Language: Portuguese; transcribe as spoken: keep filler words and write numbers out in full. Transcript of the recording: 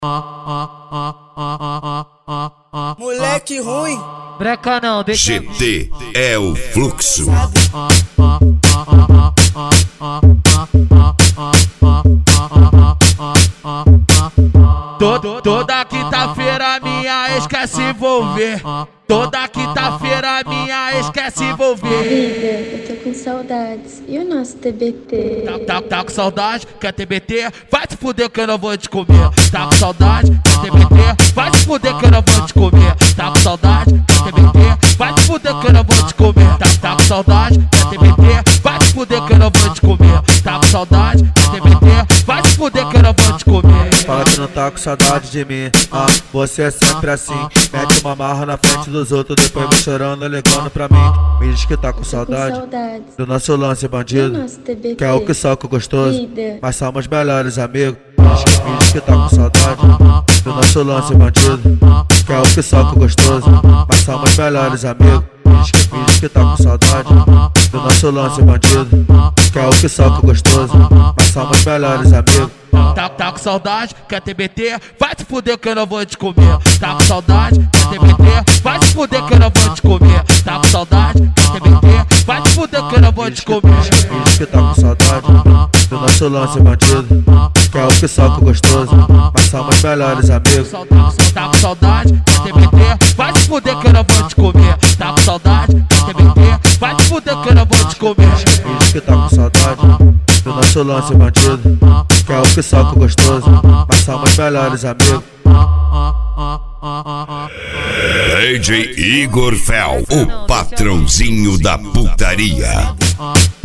Moleque ruim. Breca não, deixa. G T é o fluxo. Todo, toda quinta-feira minha ex quer se envolver. Toda quinta-feira minha ex quer se envolver. Vida, eu tô com saudades. E o nosso T B T? Tá, tá, tá com saudade? Quer T B T? Vai te fuder que eu não vou te comer. Tá com saudade? Quer T B T? Vai te fuder que eu não vou te comer. Tá com saudade? Quer T B T? Vai te fuder que eu não vou te comer. Tá, tá com saudade? Quer T B T? Vai te fuder que eu não vou te comer. Tá com saudade? Quer T B T? Vai te fuder que eu não vou te comer. Fala que não tá com saudade de mim, ah, você é sempre assim. Mete uma marra na frente dos outros, depois vai chorando, ligando pra mim. Me diz que tá com saudade do nosso lance bandido, que é o que soca gostoso, mas somos melhores amigos. Me diz que tá com saudade do nosso lance bandido, que é o que soca gostoso, mas somos melhores amigos. Me diz que tá com saudade do nosso lance bandido, que é o que soca gostoso, mas somos melhores amigos. Tá, tá com saudade? Quer T B T? Vai te fuder que eu não vou te comer. Tá com saudade? Quer T B T? Vai te fuder que eu não vou te comer. Tá com saudade? Quer T B T? Vai te fuder que eu não vou te comer. Me diz que tá com saudade do nosso lance bandido, que é o que soca gostoso, mas somos melhores amigos. Tá com saudade? Quer T B T? Vai te fuder que eu não vou te comer. Tá com saudade? Quer T B T? Vai te fuder que eu não vou te comer. Me diz que tá com saudade do nosso lance bandido, que é o que soca gostoso, mas somos melhores amigos. D J Igor Fel, o patrãozinho da putaria.